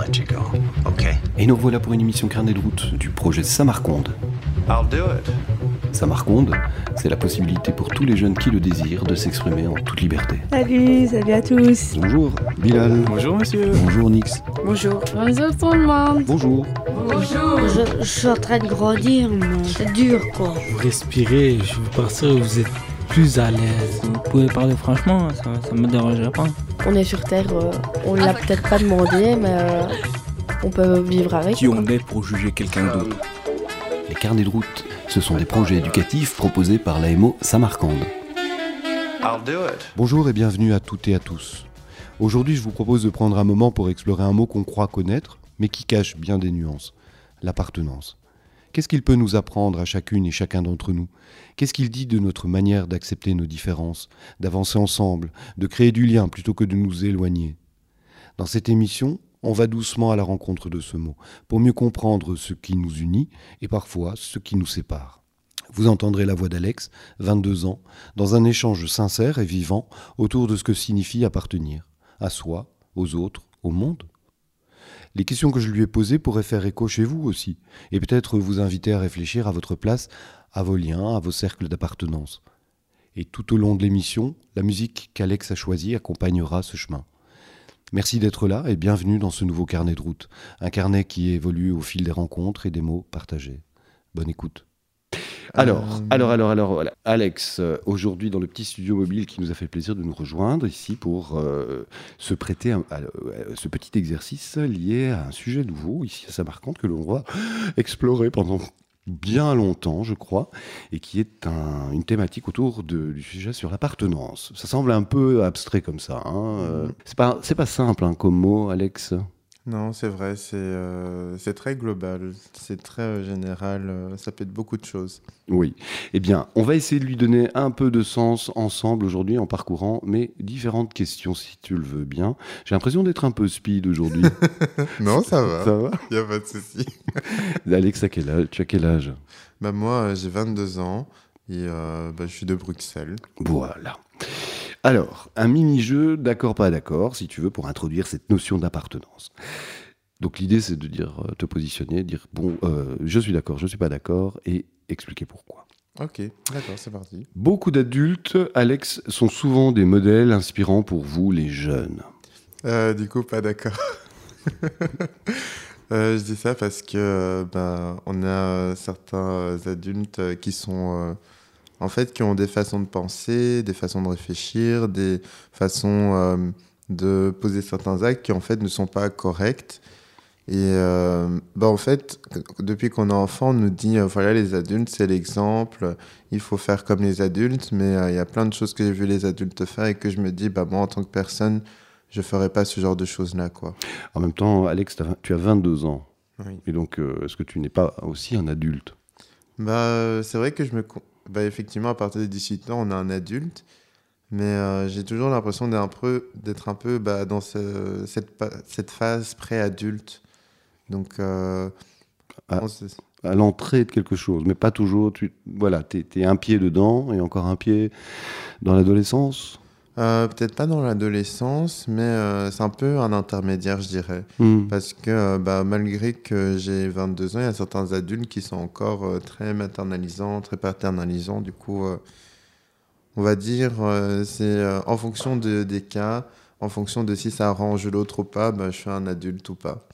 let you go, okay? Et nous voilà pour une émission carnet de route du projet Samarconde. I'll do it. Samarconde, c'est la possibilité pour tous les jeunes qui le désirent de s'exprimer en toute liberté. Salut à tous. Bonjour Bilal. Bonjour monsieur. Bonjour Nix. Bonjour. Bonjour tout le monde. Bonjour. Bonjour. Je suis en train de grandir, mais c'est dur quoi. Vous respirez, je veux partir où vous êtes plus à l'aise. Vous pouvez parler franchement, ça me dérangerait pas. On est sur Terre, on l'a peut-être pas demandé, mais on peut vivre avec. Qui on est pour juger quelqu'un d'autre? Les carnets de route, ce sont des projets éducatifs proposés par l'AMO Samarcande. I'll do it. Bonjour et bienvenue à toutes et à tous. Aujourd'hui, je vous propose de prendre un moment pour explorer un mot qu'on croit connaître, mais qui cache bien des nuances. L'appartenance. Qu'est-ce qu'il peut nous apprendre à chacune et chacun d'entre nous? Qu'est-ce qu'il dit de notre manière d'accepter nos différences, d'avancer ensemble, de créer du lien plutôt que de nous éloigner? Dans cette émission, on va doucement à la rencontre de ce mot, pour mieux comprendre ce qui nous unit et parfois ce qui nous sépare. Vous entendrez la voix d'Alex, 22 ans, dans un échange sincère et vivant autour de ce que signifie appartenir, à soi, aux autres, au monde. Les questions que je lui ai posées pourraient faire écho chez vous aussi, et peut-être vous inviter à réfléchir à votre place, à vos liens, à vos cercles d'appartenance. Et tout au long de l'émission, la musique qu'Alex a choisie accompagnera ce chemin. Merci d'être là et bienvenue dans ce nouveau carnet de route, un carnet qui évolue au fil des rencontres et des mots partagés. Bonne écoute. Alors, voilà. Alex, aujourd'hui dans le petit studio mobile qui nous a fait le plaisir de nous rejoindre ici pour se prêter à ce petit exercice lié à un sujet nouveau, ici à Samarcande, que l'on va explorer pendant bien longtemps, je crois, et qui est une thématique autour du sujet sur l'appartenance. Ça semble un peu abstrait comme ça. C'est pas simple comme mot, Alex. Non, c'est vrai, c'est très global, c'est très général, ça peut être beaucoup de choses. Oui. Eh bien, on va essayer de lui donner un peu de sens ensemble aujourd'hui en parcourant mes différentes questions, si tu le veux bien. J'ai l'impression d'être un peu speed aujourd'hui. Non, ça va. Ça va ? Il n'y a pas de souci. Alex, tu as quel âge ? Moi, j'ai 22 ans et je suis de Bruxelles. Voilà. Alors, un mini-jeu d'accord, pas d'accord, si tu veux, pour introduire cette notion d'appartenance. Donc l'idée, c'est de te positionner, dire, je suis d'accord, je suis pas d'accord, et expliquer pourquoi. Ok, d'accord, c'est parti. Beaucoup d'adultes, Alex, sont souvent des modèles inspirants pour vous, les jeunes. Du coup, pas d'accord. Je dis ça parce que on a certains adultes qui sont... qui ont des façons de penser, des façons de réfléchir, des façons de poser certains actes qui en fait ne sont pas corrects. Et depuis qu'on est enfant, on nous dit voilà, les adultes c'est l'exemple, il faut faire comme les adultes, mais il y a plein de choses que j'ai vu les adultes faire et que je me dis moi en tant que personne, je ferais pas ce genre de choses-là, quoi. En même temps, Alex, tu as 22 ans. Oui. Et donc, est-ce que tu n'es pas aussi un adulte ? C'est vrai que effectivement, à partir de 18 ans, on est un adulte, mais j'ai toujours l'impression d'être un peu dans cette phase pré-adulte. Donc, à l'entrée de quelque chose, mais pas toujours. T'es un pied dedans et encore un pied dans l'adolescence. Peut-être pas dans l'adolescence, mais c'est un peu un intermédiaire, je dirais. Parce que malgré que j'ai 22 ans, il y a certains adultes qui sont encore très maternalisants, très paternalisants. Du coup, on va dire, c'est en fonction des cas, en fonction de si ça arrange l'autre ou pas, je suis un adulte ou pas.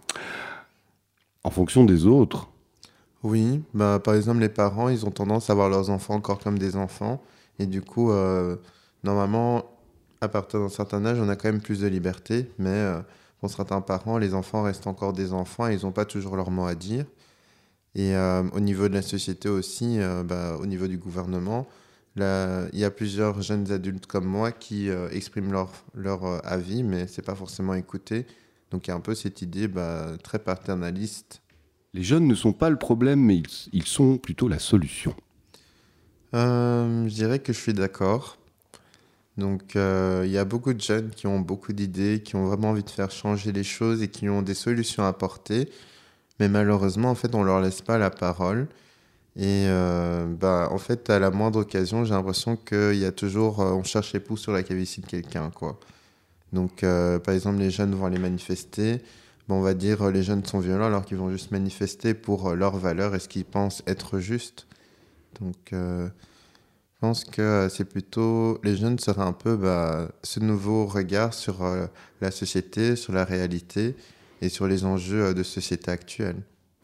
En fonction des autres ? Oui, par exemple, les parents, ils ont tendance à voir leurs enfants encore comme des enfants. Et du coup... Normalement, à partir d'un certain âge, on a quand même plus de liberté, mais pour certains parents, les enfants restent encore des enfants et ils n'ont pas toujours leur mot à dire. Et au niveau de la société aussi, au niveau du gouvernement, il y a plusieurs jeunes adultes comme moi qui expriment leur avis, mais ce n'est pas forcément écouté. Donc il y a un peu cette idée très paternaliste. Les jeunes ne sont pas le problème, mais ils sont plutôt la solution. Je dirais que je suis d'accord. Donc, il y a beaucoup de jeunes qui ont beaucoup d'idées, qui ont vraiment envie de faire changer les choses et qui ont des solutions à apporter. Mais malheureusement, en fait, on ne leur laisse pas la parole. Et en fait, à la moindre occasion, j'ai l'impression qu'il y a toujours... on cherche les poux sur la calvitie de quelqu'un, quoi. Donc, par exemple, les jeunes vont aller manifester, on va dire les jeunes sont violents alors qu'ils vont juste manifester pour leurs valeurs et ce qu'ils pensent être juste. Donc je pense que c'est plutôt les jeunes seraient un peu ce nouveau regard sur la société, sur la réalité et sur les enjeux de société actuelle.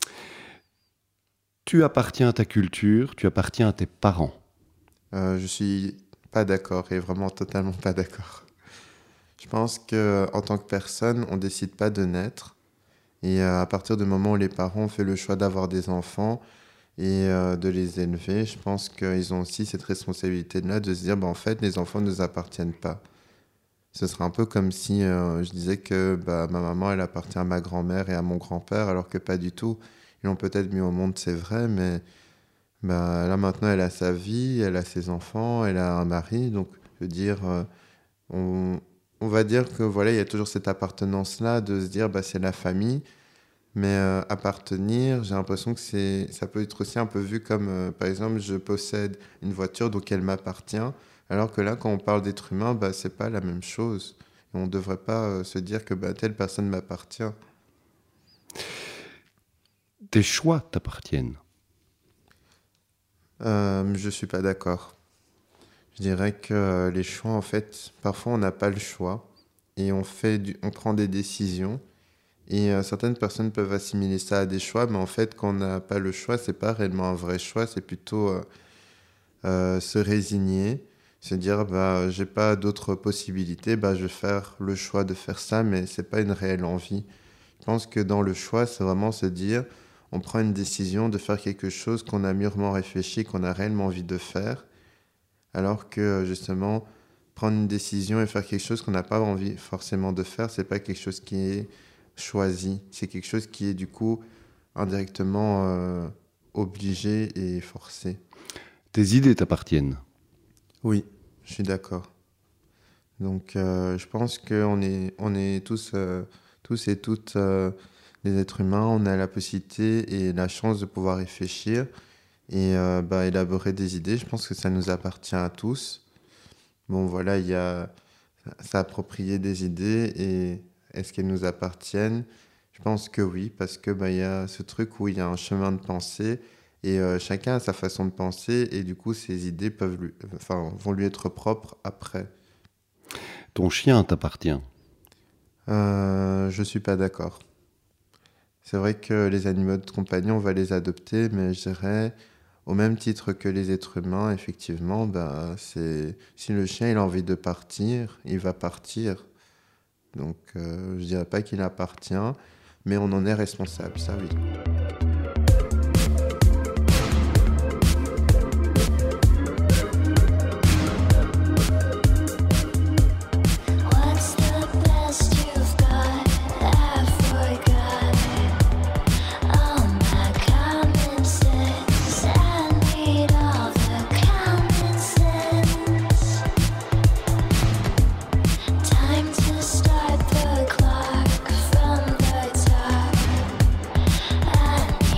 Tu appartiens à ta culture, tu appartiens à tes parents. Je suis pas d'accord et vraiment totalement pas d'accord. Je pense qu'en tant que personne, on décide pas de naître. Et à partir du moment où les parents ont fait le choix d'avoir des enfants et de les élever, je pense qu'ils ont aussi cette responsabilité-là de se dire, en fait, les enfants ne nous appartiennent pas. Ce serait un peu comme si je disais que ma maman, elle appartient à ma grand-mère et à mon grand-père, alors que pas du tout. Ils l'ont peut-être mis au monde, c'est vrai, mais là maintenant, elle a sa vie, elle a ses enfants, elle a un mari. Donc, je veux dire, on va dire que voilà, il y a toujours cette appartenance-là de se dire, c'est la famille. Mais appartenir, j'ai l'impression que ça peut être aussi un peu vu comme, par exemple, je possède une voiture, donc elle m'appartient. Alors que là, quand on parle d'être humain, c'est pas la même chose. Et on ne devrait pas se dire que telle personne m'appartient. Tes choix t'appartiennent. Je suis pas d'accord. Je dirais que les choix, en fait, parfois on n'a pas le choix et on prend des décisions. Et certaines personnes peuvent assimiler ça à des choix, mais en fait, quand on n'a pas le choix, c'est pas réellement un vrai choix, c'est plutôt se résigner, se dire j'ai pas d'autres possibilités, je vais faire le choix de faire ça, mais c'est pas une réelle envie. Je pense que dans le choix, c'est vraiment se dire, on prend une décision de faire quelque chose qu'on a mûrement réfléchi, qu'on a réellement envie de faire, alors que justement, prendre une décision et faire quelque chose qu'on n'a pas envie forcément de faire, c'est pas quelque chose qui est choisi, c'est quelque chose qui est du coup indirectement obligé et forcé. Tes idées t'appartiennent. Oui, je suis d'accord. Donc je pense qu'on est tous et toutes des êtres humains, on a la possibilité et la chance de pouvoir réfléchir et élaborer des idées. Je pense que ça nous appartient à tous. Bon voilà, il y a s'approprier des idées et est-ce qu'elles nous appartiennent? Je pense que oui, parce que y a ce truc où il y a un chemin de pensée et chacun a sa façon de penser et du coup ses idées vont lui être propres après. Ton chien t'appartient. Je suis pas d'accord. C'est vrai que les animaux de compagnie, on va les adopter, mais je dirais au même titre que les êtres humains, effectivement, si le chien il a envie de partir, il va partir. Donc, je dirais pas qu'il appartient, mais on en est responsable, ça oui. Start the clock from the top.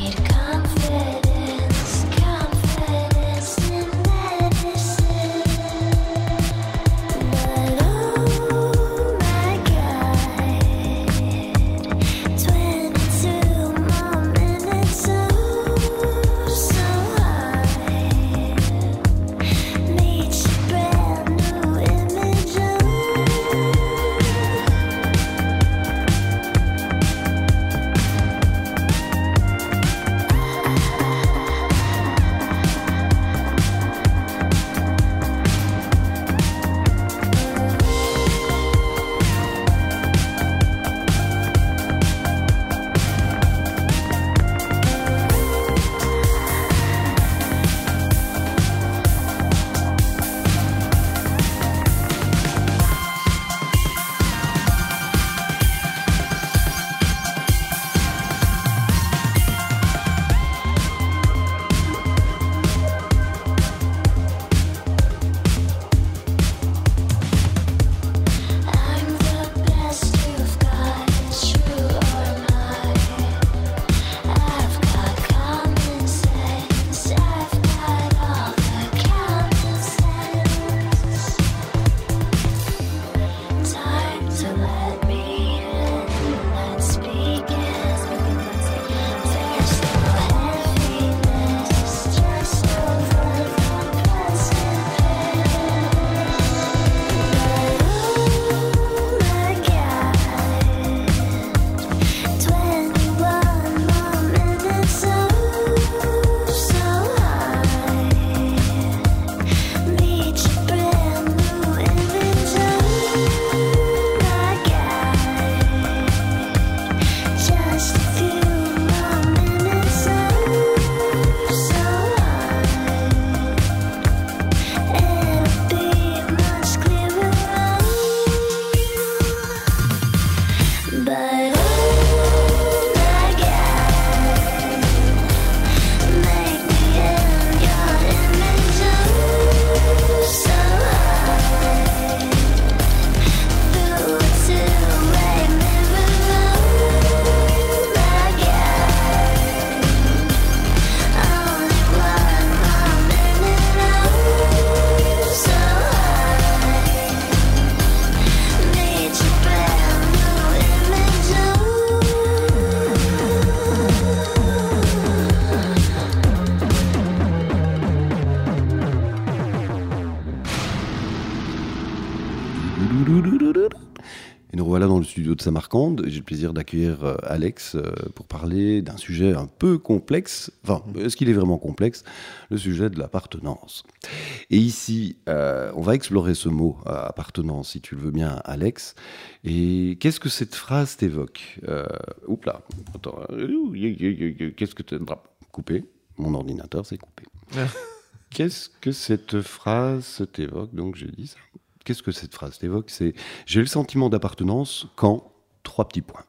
Et nous revoilà dans le studio de Samarcande. J'ai le plaisir d'accueillir Alex pour parler d'un sujet un peu complexe. Enfin, est-ce qu'il est vraiment complexe ? Le sujet de l'appartenance. Et ici, on va explorer ce mot, appartenance, si tu le veux bien, Alex. Et qu'est-ce que cette phrase t'évoque ? Oups là, attends. Qu'est-ce que tu... Coupé. Mon ordinateur s'est coupé. Qu'est-ce que cette phrase t'évoque ? Donc, j'ai dit ça. Qu'est-ce que cette phrase t'évoque ? C'est « J'ai le sentiment d'appartenance quand... » 3 petits points.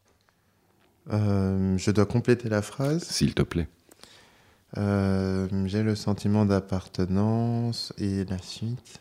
Je dois compléter la phrase. S'il te plaît. J'ai le sentiment d'appartenance et la suite.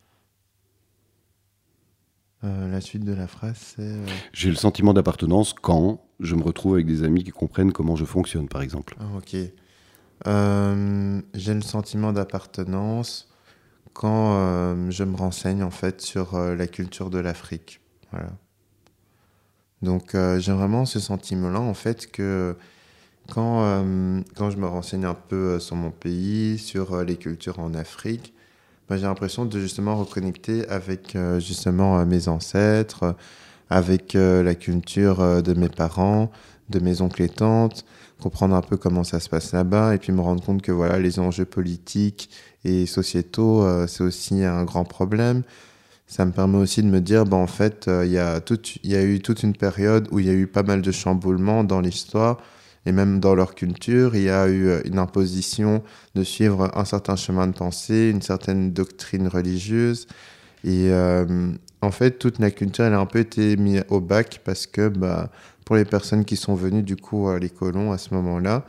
La suite de la phrase, c'est... J'ai le sentiment d'appartenance quand je me retrouve avec des amis qui comprennent comment je fonctionne, par exemple. Ah, ok. J'ai le sentiment d'appartenance quand je me renseigne en fait sur la culture de l'Afrique. Voilà. Donc j'ai vraiment ce sentiment-là en fait que quand je me renseigne un peu sur mon pays, sur les cultures en Afrique, j'ai l'impression de justement reconnecter avec justement mes ancêtres, avec la culture de mes parents, de mes oncles et tantes, comprendre un peu comment ça se passe là-bas et puis me rendre compte que voilà, les enjeux politiques et sociétaux, c'est aussi un grand problème. Ça me permet aussi de me dire, en fait, il y a eu toute une période où il y a eu pas mal de chamboulements dans l'histoire et même dans leur culture. Il y a eu une imposition de suivre un certain chemin de pensée, une certaine doctrine religieuse. Et en fait, toute la culture, elle a un peu été mise au bac parce que pour les personnes qui sont venues, du coup, les colons à ce moment-là,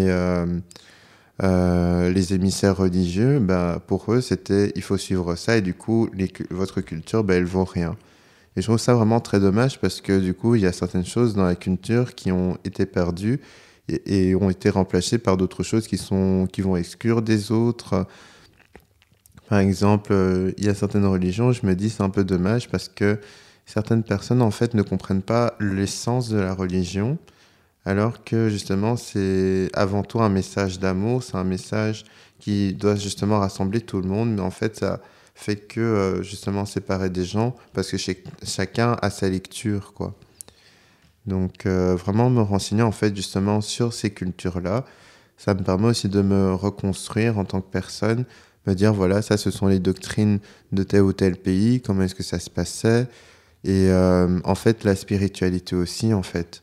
les émissaires religieux, pour eux, c'était il faut suivre ça et du coup, votre culture, elle vaut rien. Et je trouve ça vraiment très dommage parce que du coup, il y a certaines choses dans la culture qui ont été perdues et ont été remplacées par d'autres choses qui vont exclure des autres. Par exemple, il y a certaines religions, je me dis c'est un peu dommage parce que certaines personnes en fait ne comprennent pas l'essence de la religion. Alors que justement, c'est avant tout un message d'amour, c'est un message qui doit justement rassembler tout le monde, mais en fait, ça fait que justement séparer des gens parce que chacun a sa lecture, quoi. Donc, vraiment me renseigner en fait justement sur ces cultures-là, ça me permet aussi de me reconstruire en tant que personne, me dire voilà, ça, ce sont les doctrines de tel ou tel pays, comment est-ce que ça se passait, et en fait, la spiritualité aussi, en fait.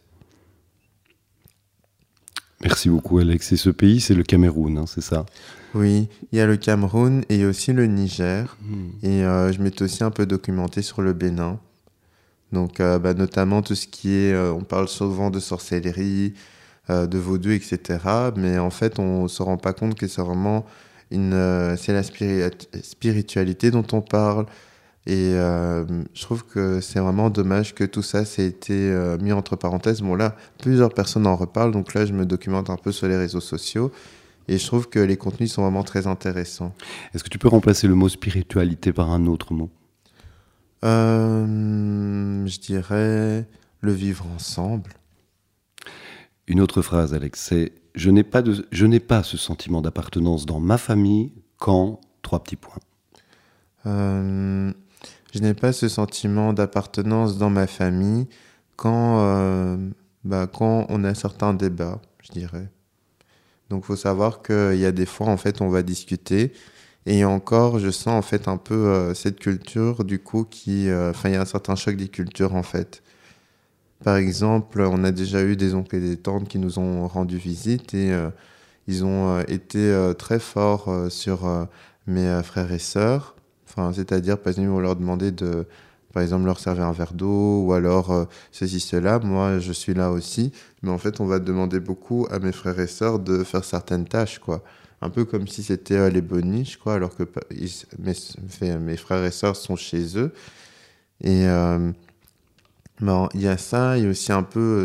Merci beaucoup, Alex. Et ce pays, c'est le Cameroun, c'est ça ? Oui, il y a le Cameroun et aussi le Niger. Et je m'étais aussi un peu documenté sur le Bénin. Donc, notamment tout ce qui est... on parle souvent de sorcellerie, de vaudou, etc. Mais en fait, on ne se rend pas compte que c'est vraiment c'est la spiritualité dont on parle. Et je trouve que c'est vraiment dommage que tout ça s'ait été mis entre parenthèses. Bon là, plusieurs personnes en reparlent, donc là je me documente un peu sur les réseaux sociaux et je trouve que les contenus sont vraiment très intéressants. Est-ce que tu peux remplacer le mot spiritualité par un autre mot ? Je dirais le vivre ensemble. Une autre phrase, Alex, c'est « Je n'ai pas ce sentiment d'appartenance dans ma famille quand... » 3 petits points. Je n'ai pas ce sentiment d'appartenance dans ma famille quand on a certains débats, je dirais. Donc, il faut savoir qu'il y a des fois, en fait, on va discuter. Et encore, je sens, en fait, un peu cette culture, du coup, il y a un certain choc des cultures, en fait. Par exemple, on a déjà eu des oncles et des tantes qui nous ont rendu visite et ils ont été très forts sur mes frères et sœurs. C'est-à-dire, par exemple, on leur demandait de, par exemple, leur servir un verre d'eau ou alors ceci, cela. Moi, je suis là aussi. Mais en fait, on va demander beaucoup à mes frères et sœurs de faire certaines tâches, quoi. Un peu comme si c'était les boniches, quoi, alors que mes frères et sœurs sont chez eux. Et il y a ça, il y a aussi un peu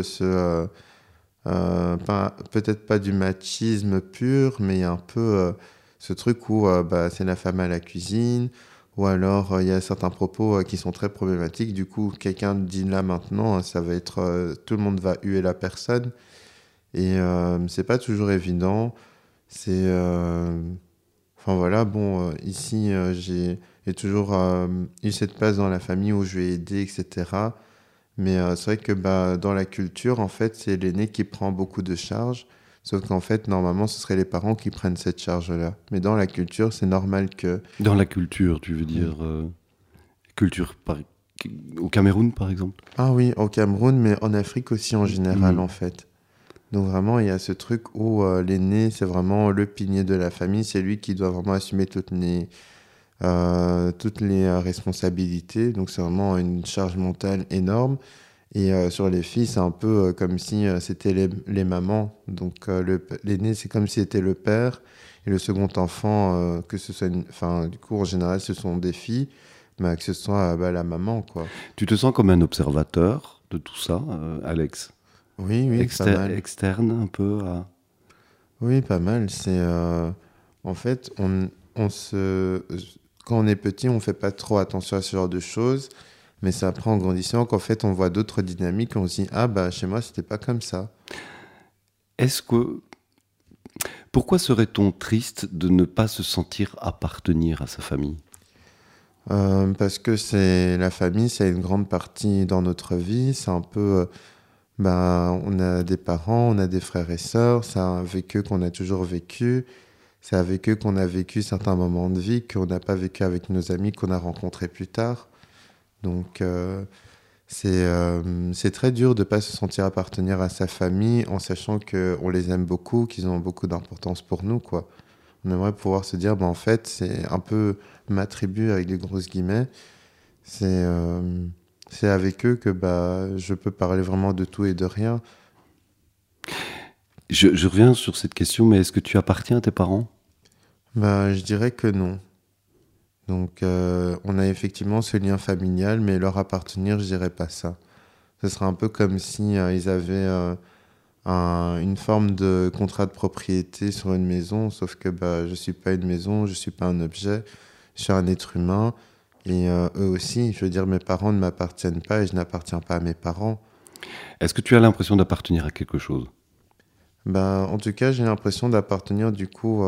peut-être pas du machisme pur, mais il y a un peu ce truc où c'est la femme à la cuisine. Ou alors, il y a certains propos qui sont très problématiques. Du coup, quelqu'un dit là maintenant, ça va être... tout le monde va huer la personne. Et c'est pas toujours évident. Enfin voilà, bon, ici, j'ai toujours eu cette place dans la famille où je vais aider, etc. Mais c'est vrai que bah, dans la culture, en fait, c'est l'aîné qui prend beaucoup de charges. Sauf qu'en fait, normalement, ce seraient les parents qui prennent cette charge-là. Mais dans la culture, c'est normal que... Dans la culture, tu veux dire culture au Cameroun, par exemple? Ah oui, au Cameroun, mais en Afrique aussi en général, Mhm. en fait. Donc vraiment, il y a ce truc où l'aîné, c'est vraiment le pilier de la famille. C'est lui qui doit vraiment assumer toutes les responsabilités. Donc c'est vraiment une charge mentale énorme. Et sur les filles, c'est un peu comme si c'était les mamans. Donc l'aîné, c'est comme si c'était le père. Et le second enfant, que ce soit enfin, du coup, en général, ce sont des filles, mais que ce soit bah, la maman, quoi. Tu te sens comme un observateur de tout ça, Alex? Oui, oui, pas mal. Externe un peu à... Oui, pas mal. C'est en fait, quand on est petit, on fait pas trop attention à ce genre de choses, mais c'est après en grandissant qu'en fait, on voit d'autres dynamiques, on se dit ah bah chez moi c'était pas comme ça. Est-ce que... Pourquoi serait-on triste de ne pas se sentir appartenir à sa famille? Parce que c'est la famille, c'est une grande partie dans notre vie. C'est un peu, bah, on a des parents, on a des frères et sœurs. C'est avec eux qu'on a toujours vécu. C'est avec eux qu'on a vécu certains moments de vie qu'on n'a pas vécu avec nos amis qu'on a rencontrés plus tard. Donc, c'est très dur de ne pas se sentir appartenir à sa famille en sachant qu'on les aime beaucoup, qu'ils ont beaucoup d'importance pour nous, quoi. On aimerait pouvoir se dire, bah, en fait, c'est un peu ma tribu avec des grosses guillemets. C'est avec eux que bah, je peux parler vraiment de tout et de rien. Je reviens sur cette question, mais est-ce que tu appartiens à tes parents? Bah, je dirais que non. Donc, on a effectivement ce lien familial, mais leur appartenir, je dirais pas ça. Ce serait un peu comme si ils avaient une forme de contrat de propriété sur une maison, sauf que bah, je suis pas une maison, je suis pas un objet, je suis un être humain. Et eux aussi, je veux dire, mes parents ne m'appartiennent pas et je n'appartiens pas à mes parents. Est-ce que tu as l'impression d'appartenir à quelque chose? Bah, en tout cas, j'ai l'impression d'appartenir du coup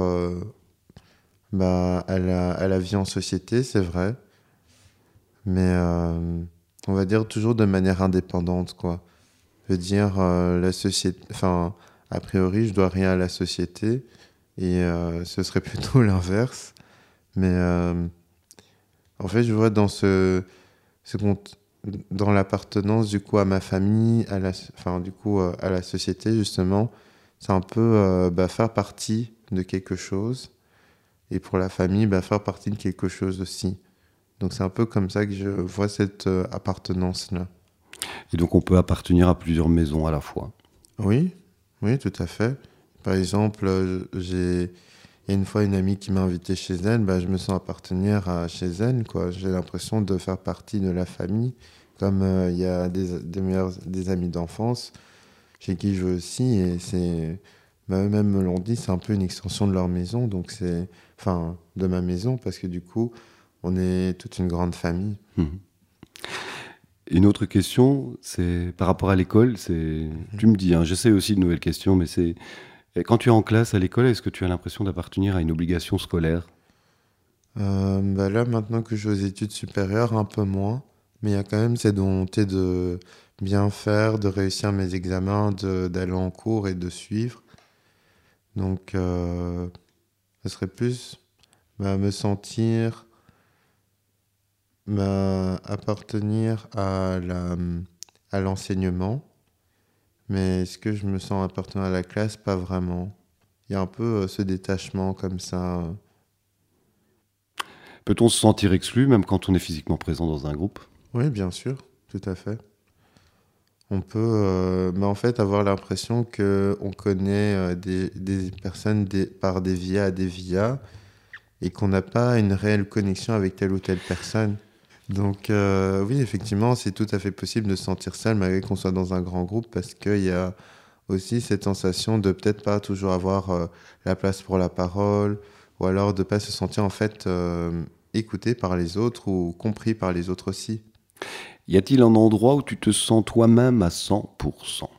bah, à la vie en société, c'est vrai. Mais on va dire toujours de manière indépendante, quoi. Je veux dire, la société, enfin, a priori, je dois rien à la société et ce serait plutôt l'inverse. Mais en fait, je vois dans dans l'appartenance du coup à ma famille, enfin, du coup à la société justement, c'est un peu bah, faire partie de quelque chose et pour la famille, bah, faire partie de quelque chose aussi. Donc c'est un peu comme ça que je vois cette appartenance-là. Et donc on peut appartenir à plusieurs maisons à la fois. Oui, oui, tout à fait. Par exemple, il y a une fois une amie qui m'a invité chez elle, bah, je me sens appartenir à chez elle, quoi. J'ai l'impression de faire partie de la famille, comme il y a des amis d'enfance chez qui je vais aussi, et bah, eux-mêmes me l'ont dit, c'est un peu une extension de leur maison, donc enfin, de ma maison, parce que du coup, on est toute une grande famille. Mhm. Une autre question, c'est par rapport à l'école. Tu me dis, hein, j'essaie aussi de nouvelles questions, mais c'est quand tu es en classe à l'école, est-ce que tu as l'impression d'appartenir à une obligation scolaire? Bah là, maintenant que je suis aux études supérieures, un peu moins, mais il y a quand même cette volonté de bien faire, de réussir mes examens, d'aller en cours et de suivre. Donc, ce serait plus bah, me sentir appartenir à l'enseignement, mais est-ce que je me sens appartenir à la classe? Pas vraiment. Il y a un peu ce détachement comme ça. Peut-on se sentir exclu même quand on est physiquement présent dans un groupe? Oui, bien sûr, tout à fait. On peut mais en fait avoir l'impression qu'on connaît des personnes par des via et qu'on n'a pas une réelle connexion avec telle ou telle personne. Donc oui, effectivement, c'est tout à fait possible de se sentir seul malgré qu'on soit dans un grand groupe parce qu'il y a aussi cette sensation de peut-être pas toujours avoir la place pour la parole ou alors de pas se sentir en fait écouté par les autres ou compris par les autres aussi. Y a-t-il un endroit où tu te sens toi-même à 100%?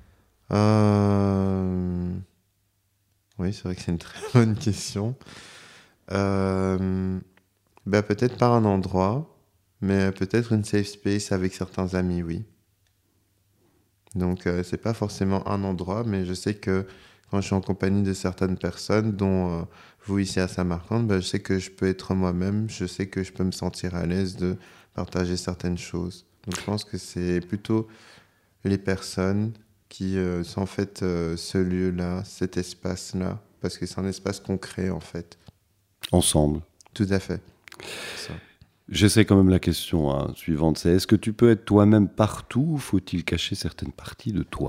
Oui, c'est vrai que c'est une très bonne question. Peut-être pas un endroit, mais peut-être une safe space avec certains amis, oui. Donc, c'est pas forcément un endroit, mais je sais que quand je suis en compagnie de certaines personnes, dont vous ici à Samarcande, je sais que je peux être moi-même, je sais que je peux me sentir à l'aise de partager certaines choses. Donc, je pense que c'est plutôt les personnes qui sont en fait ce lieu-là, cet espace-là, parce que c'est un espace qu'on crée en fait. Ensemble. Tout à fait. Ça. J'essaie quand même la question suivante, c'est est-ce que tu peux être toi-même partout ou faut-il cacher certaines parties de toi ?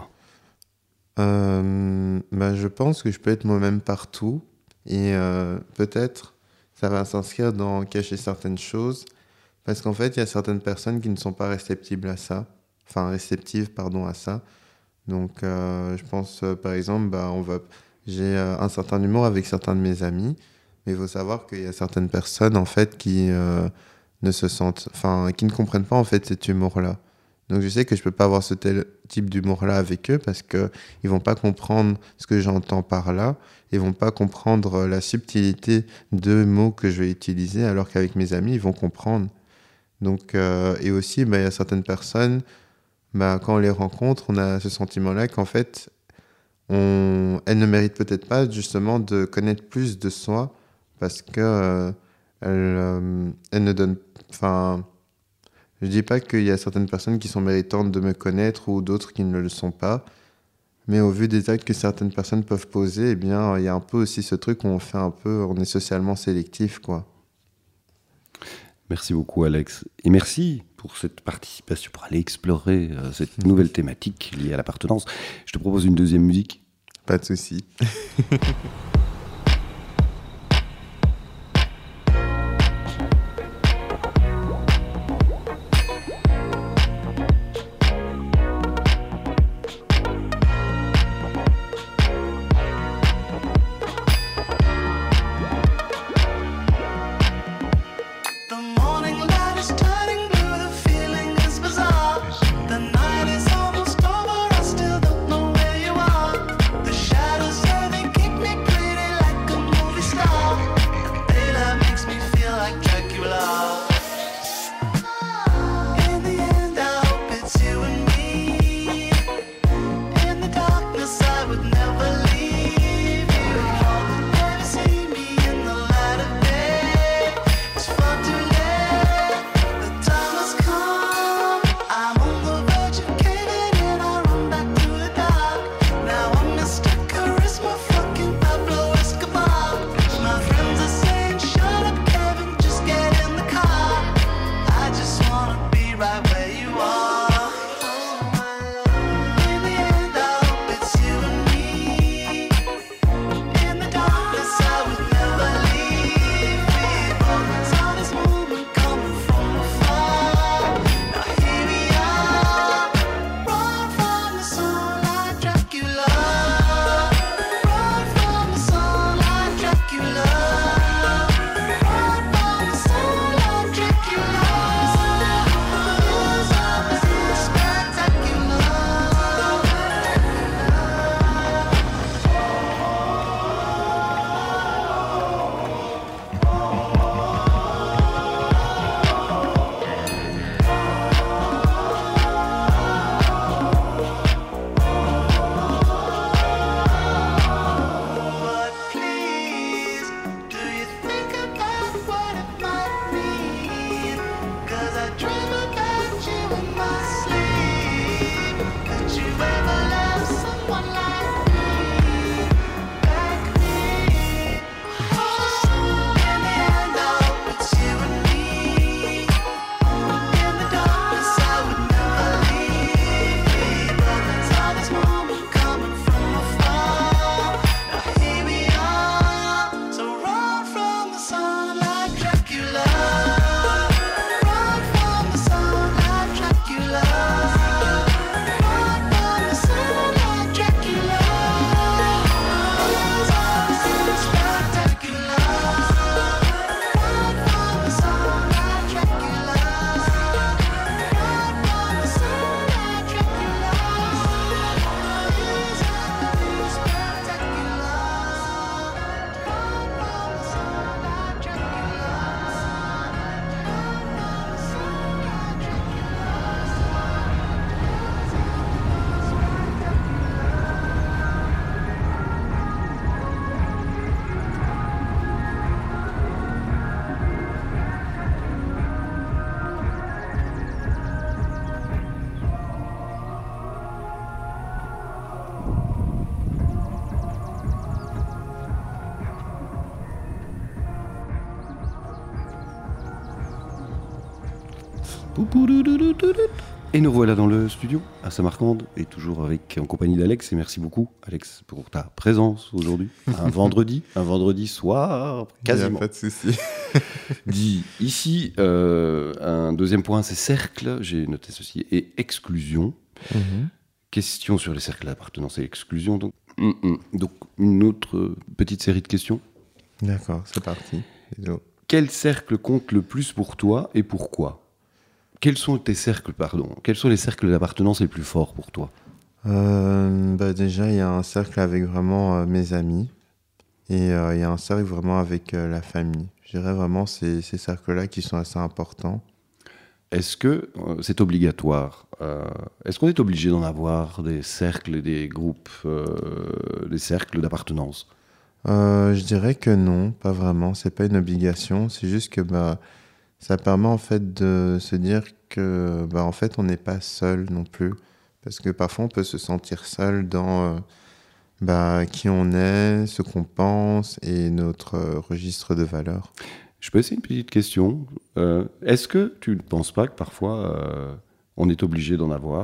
Je pense que je peux être moi-même partout et peut-être ça va s'inscrire dans cacher certaines choses parce qu'en fait il y a certaines personnes qui ne sont pas réceptives à ça, à ça. Donc je pense par exemple j'ai un certain humour avec certains de mes amis, mais il faut savoir qu'il y a certaines personnes en fait qui qui ne comprennent pas en fait cet humour-là. Donc je sais que je peux pas avoir ce tel type d'humour-là avec eux parce que ils vont pas comprendre ce que j'entends par là, ils vont pas comprendre la subtilité de mots que je vais utiliser, alors qu'avec mes amis ils vont comprendre. Donc et aussi il y a certaines personnes, quand on les rencontre, on a ce sentiment-là qu'en fait elles ne méritent peut-être pas justement de connaître plus de soi parce que elles ne donnent, je dis pas qu'il y a certaines personnes qui sont méritantes de me connaître ou d'autres qui ne le sont pas, mais au vu des actes que certaines personnes peuvent poser, il y a un peu aussi ce truc où on est socialement sélectif, quoi. Merci beaucoup Alex. Et merci pour cette participation, pour aller explorer cette nouvelle thématique liée à l'appartenance. Je te propose une deuxième musique. Pas de souci. Shadows, they keep me pretty Et nous voilà dans le studio à Samarcande et toujours en compagnie d'Alex. Et merci beaucoup, Alex, pour ta présence aujourd'hui. Un vendredi soir, Il n'y a quasiment. pas de souci. Dit ici, un deuxième point, c'est cercle. J'ai noté ceci et exclusion. Question sur les cercles d'appartenance et exclusion. Donc, une autre petite série de questions. D'accord, c'est parti. Hello. Quel cercle compte le plus pour toi et pourquoi ? Quels sont les cercles d'appartenance les plus forts pour toi ? Déjà, il y a un cercle avec vraiment mes amis et il y a un cercle vraiment avec la famille. Je dirais vraiment ces cercles-là qui sont assez importants. Est-ce que c'est obligatoire ? Est-ce qu'on est obligé d'en avoir des cercles et des groupes, des cercles d'appartenance ? Je dirais que non, pas vraiment. C'est pas une obligation. C'est juste que ça permet en fait de se dire que en fait on n'est pas seul non plus, parce que parfois on peut se sentir seul dans qui on est, ce qu'on pense et notre registre de valeurs. Je peux essayer une petite question. Est-ce que tu ne penses pas que parfois on est obligé d'en avoir ?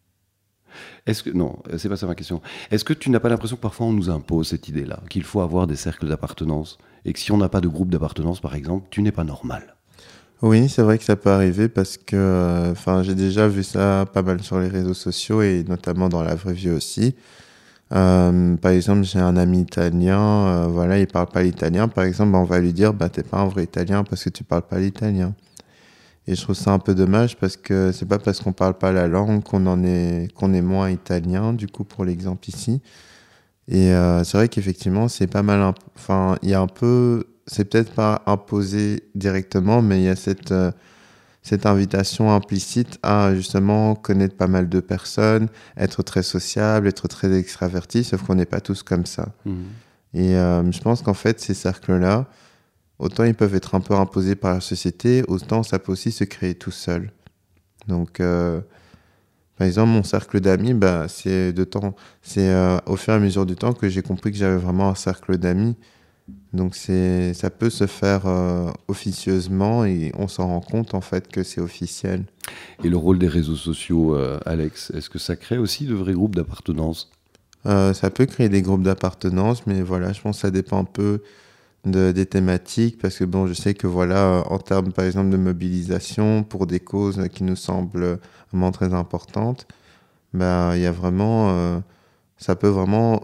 Non, c'est pas ça ma question. Est-ce que tu n'as pas l'impression que parfois on nous impose cette idée-là, qu'il faut avoir des cercles d'appartenance et que si on n'a pas de groupe d'appartenance, par exemple, tu n'es pas normal ? Oui, c'est vrai que ça peut arriver parce que j'ai déjà vu ça pas mal sur les réseaux sociaux et notamment dans la vraie vie aussi. Par exemple, j'ai un ami italien, il parle pas l'italien. Par exemple, on va lui dire t'es pas un vrai italien parce que tu parles pas l'italien. Et je trouve ça un peu dommage parce que c'est pas parce qu'on parle pas la langue qu'on est moins italien, du coup, pour l'exemple ici. Et c'est vrai qu'effectivement, c'est pas mal. Il y a un peu. C'est peut-être pas imposé directement, mais il y a cette invitation implicite à justement connaître pas mal de personnes, être très sociable, être très extraverti, sauf qu'on n'est pas tous comme ça. Et je pense qu'en fait, ces cercles-là, autant ils peuvent être un peu imposés par la société, autant ça peut aussi se créer tout seul. Donc, par exemple, mon cercle d'amis, c'est au fur et à mesure du temps que j'ai compris que j'avais vraiment un cercle d'amis. Donc ça peut se faire officieusement et on s'en rend compte en fait que c'est officiel. Et le rôle des réseaux sociaux, Alex, est-ce que ça crée aussi de vrais groupes d'appartenance ? Ça peut créer des groupes d'appartenance, mais voilà, je pense que ça dépend un peu des thématiques parce que je sais que en termes par exemple de mobilisation pour des causes qui nous semblent vraiment très importantes, il y a vraiment, ça peut vraiment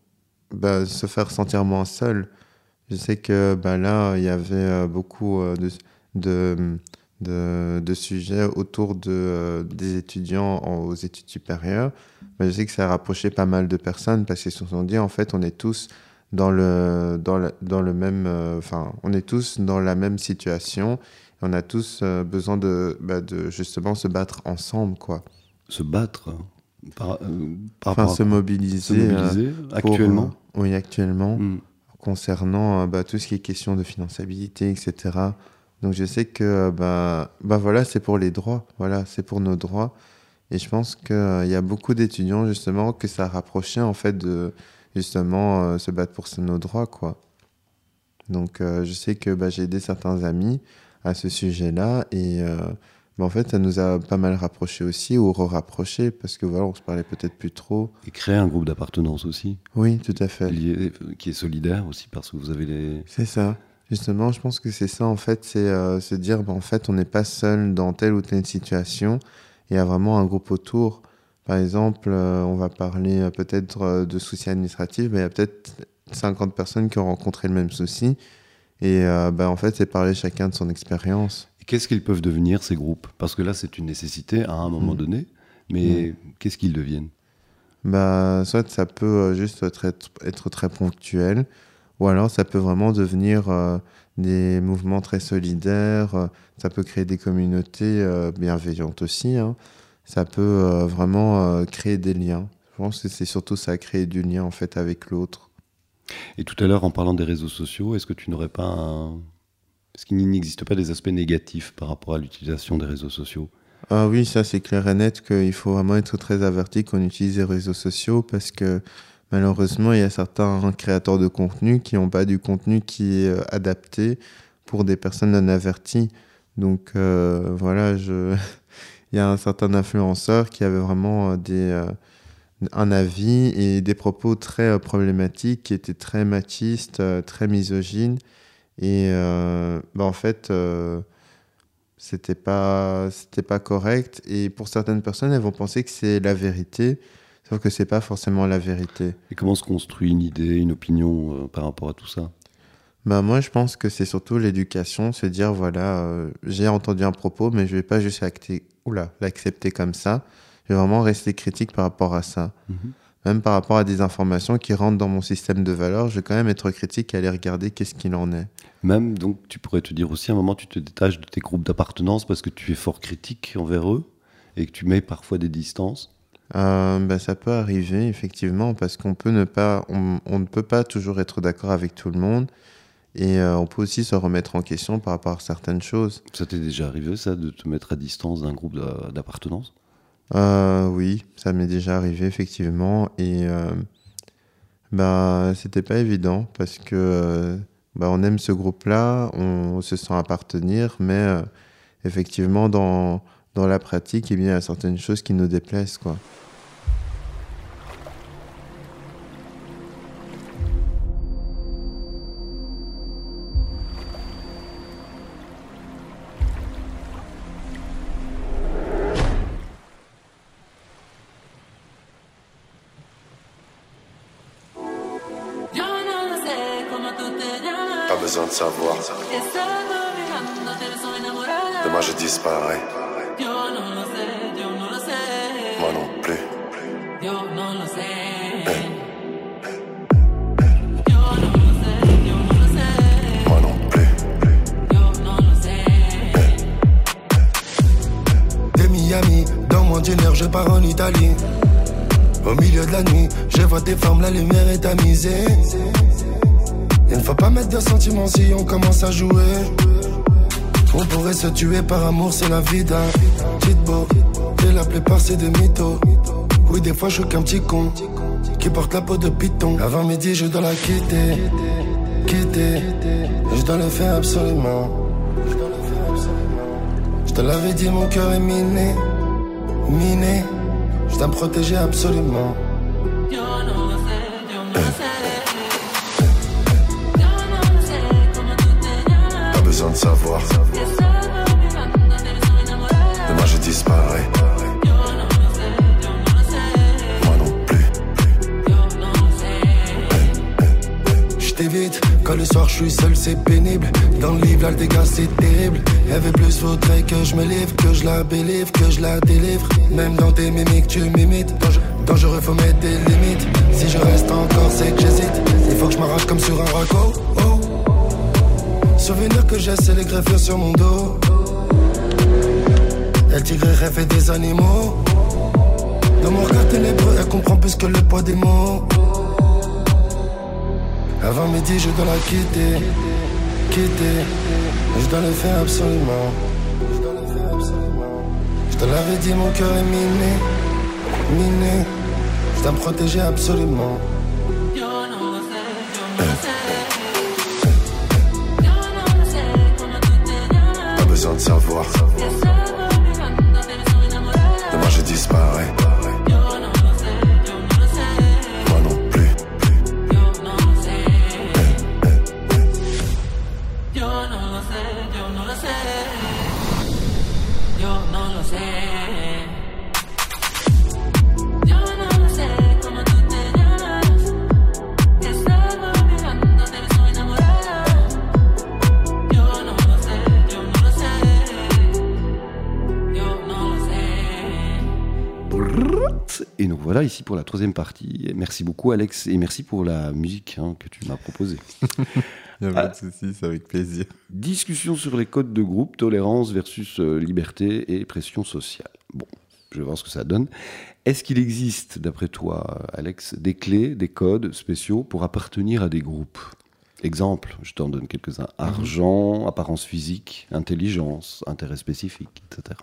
se faire sentir moins seul. Je sais que là, il y avait beaucoup de sujets autour des étudiants aux études supérieures. Je sais que ça a rapproché pas mal de personnes parce qu'ils se sont dit, en fait, on est tous dans le même... on est tous dans la même situation. Et on a tous besoin de justement se battre ensemble, quoi. Se battre se mobiliser actuellement. Oui, actuellement. Concernant tout ce qui est question de finançabilité, etc. Donc je sais que c'est pour les droits, c'est pour nos droits. Et je pense qu'il y a beaucoup d'étudiants justement que ça a rapproché en fait de justement se battre pour nos droits, quoi. Donc je sais que j'ai aidé certains amis à ce sujet-là et en fait ça nous a pas mal rapprochés aussi ou re-rapprochés parce que on se parlait peut-être plus trop. Et créer un groupe d'appartenance aussi. Oui, tout à fait. Qui est solidaire aussi parce que vous avez les... C'est ça. Justement, je pense que c'est ça en fait, c'est se dire en fait on n'est pas seul dans telle ou telle situation. Il y a vraiment un groupe autour. Par exemple, on va parler peut-être de soucis administratifs, mais il y a peut-être 50 personnes qui ont rencontré le même souci. Et en fait, c'est parler chacun de son expérience. Et qu'est-ce qu'ils peuvent devenir, ces groupes ? Parce que là, c'est une nécessité à un moment donné, mais qu'est-ce qu'ils deviennent ? Soit ça peut juste être très ponctuel, ou alors ça peut vraiment devenir des mouvements très solidaires, ça peut créer des communautés bienveillantes aussi, hein. Ça peut vraiment créer des liens. Je pense que c'est surtout ça, créer du lien en fait avec l'autre. Et tout à l'heure, en parlant des réseaux sociaux, est-ce que tu n'aurais pas est-ce qu'il n'existe pas des aspects négatifs par rapport à l'utilisation des réseaux sociaux ? Ah oui, ça c'est clair et net qu'il faut vraiment être très averti qu'on utilise les réseaux sociaux parce que malheureusement, il y a certains créateurs de contenu qui n'ont pas du contenu qui est adapté pour des personnes non averties. Donc voilà, il y a un certain influenceur qui avait vraiment un avis et des propos très problématiques, qui étaient très machistes, très misogynes. Et en fait, c'était pas correct. Et pour certaines personnes, elles vont penser que c'est la vérité, sauf que c'est pas forcément la vérité. Et comment se construit une idée, une opinion par rapport à tout ça? Moi, je pense que c'est surtout l'éducation, se dire, voilà, j'ai entendu un propos, mais je vais pas juste l'accepter comme ça. Je vais vraiment rester critique par rapport à ça. Même par rapport à des informations qui rentrent dans mon système de valeurs, je vais quand même être critique et aller regarder qu'est-ce qu'il en est. Même, donc, tu pourrais te dire aussi, à un moment, tu te détaches de tes groupes d'appartenance parce que tu es fort critique envers eux et que tu mets parfois des distances. Ça peut arriver, effectivement, parce qu'on peut on ne peut pas toujours être d'accord avec tout le monde. Et on peut aussi se remettre en question par rapport à certaines choses. Ça t'est déjà arrivé, ça, de te mettre à distance d'un groupe d'appartenance? Oui, ça m'est déjà arrivé, effectivement. Et c'était pas évident parce que on aime ce groupe-là, on se sent appartenir, mais effectivement, dans la pratique, il y a certaines choses qui nous déplaisent, quoi. Pas besoin de savoir. Demain je disparais. Moi non plus. Moi non plus. De Miami, dans mon dîner, je pars en Italie. Au milieu de la nuit, je vois tes formes, la lumière est tamisée. Il ne faut pas mettre de sentiments si on commence à jouer. On pourrait se tuer par amour, c'est la vie d'un petite beau. Et la plupart c'est des mythos. Oui, des fois je suis qu'un petit con qui porte la peau de python. Avant midi, je dois la quitter. Je dois le faire absolument. Je te l'avais dit, mon cœur est miné. Je dois me protéger absolument. Pas besoin de savoir. Demain je disparais. Moi non plus. Je t'évite, quand le soir je suis seul c'est pénible. Dans le livre là le dégât c'est terrible. Rêver plus faudrait que je me livre, que je la bélivre, que je la délivre. Même dans tes mimiques tu m'imites. Dangereux faut mettre des limites. Si je reste encore c'est que j'hésite. Il faut que je m'arrache comme sur un raco. Souvenir que j'ai, c'est les greffures sur mon dos. Elle tigrerait fait des animaux. Dans mon regard ténébreux, elle comprend plus que le poids des mots. Avant midi, je dois la quitter. Je dois le faire absolument. Je te l'avais dit, mon cœur est miné. Je dois me protéger absolument. Pas besoin de savoir. Demain je disparais. Moi non plus. Et nous voilà ici pour la troisième partie. Merci beaucoup Alex et merci pour la musique que tu m'as proposée. Il n'y a pas de souci, c'est avec plaisir. Discussion sur les codes de groupe, tolérance versus liberté et pression sociale. Bon, je vais voir ce que ça donne. Est-ce qu'il existe, d'après toi Alex, des clés, des codes spéciaux pour appartenir à des groupes? Exemple, je t'en donne quelques-uns. Argent, apparence physique, intelligence, intérêt spécifique, etc.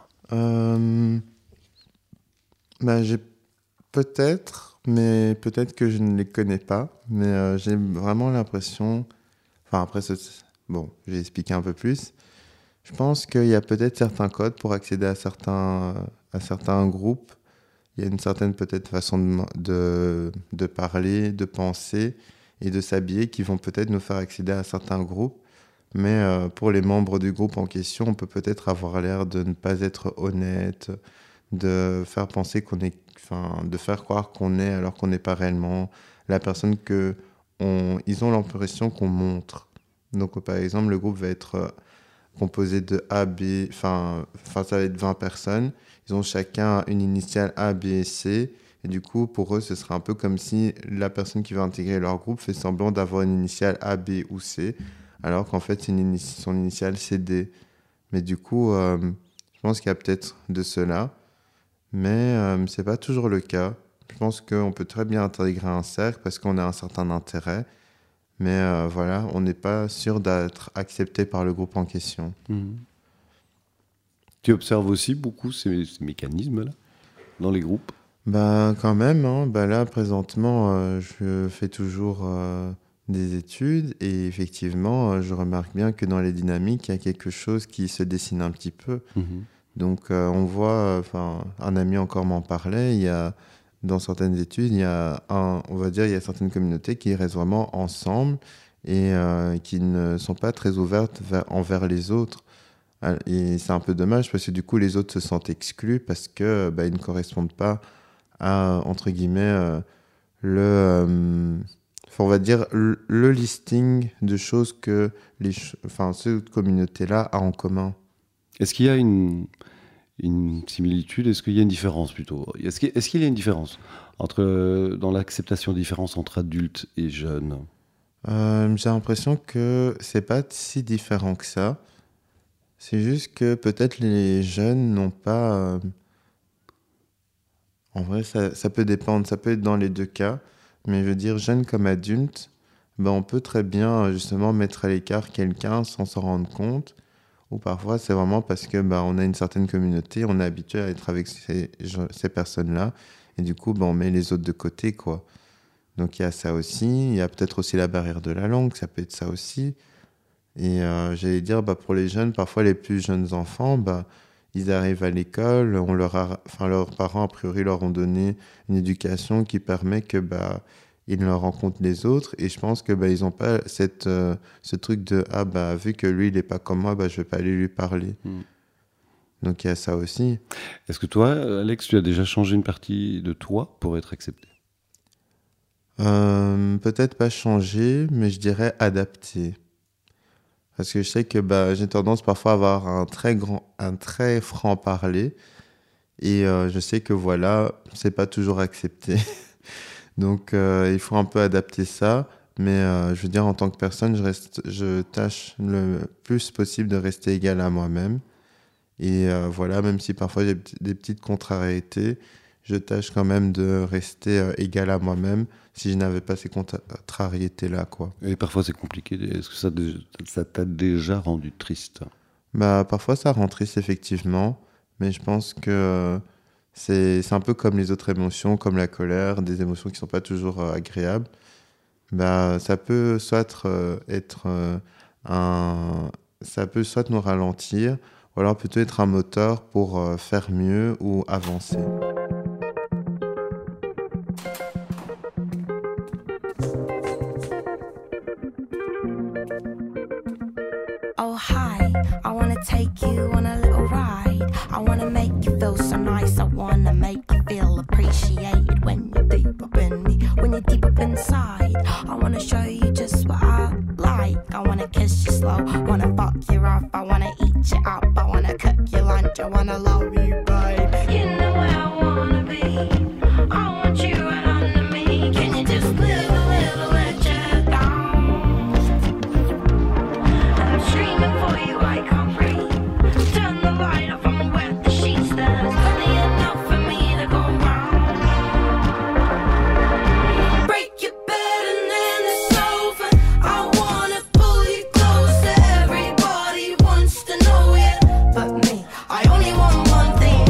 J'ai peut-être, mais peut-être que je ne les connais pas. Mais j'ai vraiment l'impression... Enfin, après, je vais expliquer un peu plus. Je pense qu'il y a peut-être certains codes pour accéder à certains groupes. Il y a une certaine peut-être façon de parler, de penser et de s'habiller qui vont peut-être nous faire accéder à certains groupes. Mais pour les membres du groupe en question, on peut peut-être avoir l'air de ne pas être honnête, de faire penser de faire croire qu'on est alors qu'on n'est pas réellement la personne ils ont l'impression qu'on montre. Donc par exemple, le groupe va être composé de A, B, ça va être 20 personnes. Ils ont chacun une initiale A, B et C. Et du coup, pour eux, ce serait un peu comme si la personne qui va intégrer leur groupe fait semblant d'avoir une initiale A, B ou C, alors qu'en fait, son initiale, c'est D. Mais du coup, je pense qu'il y a peut-être de cela. Mais c'est pas toujours le cas. Je pense qu'on peut très bien intégrer un cercle parce qu'on a un certain intérêt. Mais voilà, on n'est pas sûr d'être accepté par le groupe en question. Tu observes aussi beaucoup ces mécanismes-là dans les groupes? Quand même, hein. Là, présentement, je fais toujours des études et effectivement, je remarque bien que dans les dynamiques, il y a quelque chose qui se dessine un petit peu. Donc, on voit, un ami encore m'en parlait, dans certaines études, il y a certaines communautés qui restent vraiment ensemble et qui ne sont pas très ouvertes envers les autres. Et c'est un peu dommage parce que du coup, les autres se sentent exclus parce que ils ne correspondent pas à, entre guillemets, on va dire le listing de choses que cette communauté-là a en commun. Est-ce qu'il y a une similitude? Est-ce qu'il y a une différence plutôt? Est-ce qu'il y a une différence dans l'acceptation des différences entre adultes et jeunes? J'ai l'impression que c'est pas si différent que ça. C'est juste que peut-être les jeunes n'ont pas... En vrai, ça peut dépendre, ça peut être dans les deux cas. Mais je veux dire, jeunes comme adultes, on peut très bien justement mettre à l'écart quelqu'un sans s'en rendre compte. Ou parfois, c'est vraiment parce que on a une certaine communauté, on est habitué à être avec ces personnes-là. Et du coup, on met les autres de côté, quoi. Donc, il y a ça aussi. Il y a peut-être aussi la barrière de la langue, ça peut être ça aussi. Et j'allais dire, pour les jeunes, parfois les plus jeunes enfants, ils arrivent à l'école, leurs parents, a priori, leur ont donné une éducation qui permet que ils leur rencontrent les autres. Et je pense que ils n'ont pas ce truc de vu que lui, il n'est pas comme moi, je ne vais pas aller lui parler. Donc il y a ça aussi. Est-ce que toi, Alex, tu as déjà changé une partie de toi pour être accepté? Peut-être pas changer, mais je dirais adapter. Parce que je sais que j'ai tendance parfois à avoir un très franc parler. Et je sais que c'est pas toujours accepté. Donc il faut un peu adapter ça. Mais je veux dire, en tant que personne, je tâche le plus possible de rester égal à moi-même. Et même si parfois j'ai des petites contrariétés, je tâche quand même de rester égal à moi-même si je n'avais pas ces contrariétés-là, quoi. Et parfois c'est compliqué. Est-ce que ça t'a déjà rendu triste? Parfois ça rend triste, effectivement. Mais je pense que c'est un peu comme les autres émotions, comme la colère, des émotions qui ne sont pas toujours agréables. Ça peut soit ça peut soit nous ralentir, ou alors plutôt être un moteur pour faire mieux ou avancer. Oh hi, I wanna take you on a little ride. I wanna make you feel so nice. I wanna make you feel appreciated when you're deep up in me, when you're deep up inside. I wanna show you just what I like. I wanna kiss you slow, wanna fuck you rough. I wanna eat you up, I wanna cook your lunch. I wanna love you, babe. You know where I wanna be. I want you right under me. Can you just live a little let you down? I'm screaming for you, I can't breathe. Turn the light off, I'ma wet the sheets. There's plenty enough for me to go round. Break your bed and then it's over. I wanna pull you closer. Everybody wants to know you, but me, I only want one thing.